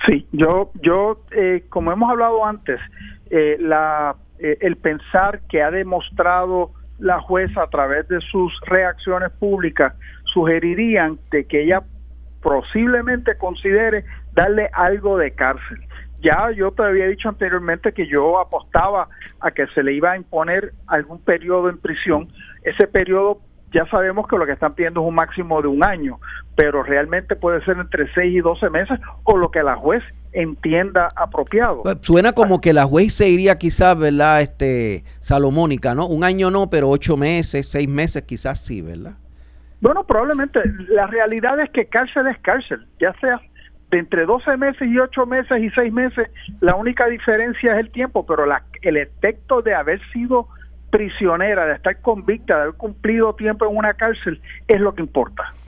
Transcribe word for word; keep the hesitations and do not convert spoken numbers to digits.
Sí, yo, yo eh, como hemos hablado antes, eh, la, eh, el pensar que ha demostrado la jueza a través de sus reacciones públicas sugerirían de que ella posiblemente considere darle algo de cárcel. Ya yo te había dicho anteriormente que yo apostaba a que se le iba a imponer algún periodo en prisión. Ese periodo ya sabemos que lo que están pidiendo es un máximo de un año, pero realmente puede ser entre seis y doce meses o lo que la juez entienda apropiado. Suena como que la juez se iría quizás, ¿verdad? Este, Salomónica, ¿no? Un año no, pero ocho meses, seis meses quizás sí, ¿verdad? Bueno, probablemente. La realidad es que cárcel es cárcel, ya sea de entre doce meses y ocho meses y seis meses, la única diferencia es el tiempo, pero la, el efecto de haber sido prisionera, de estar convicta, de haber cumplido tiempo en una cárcel, es lo que importa.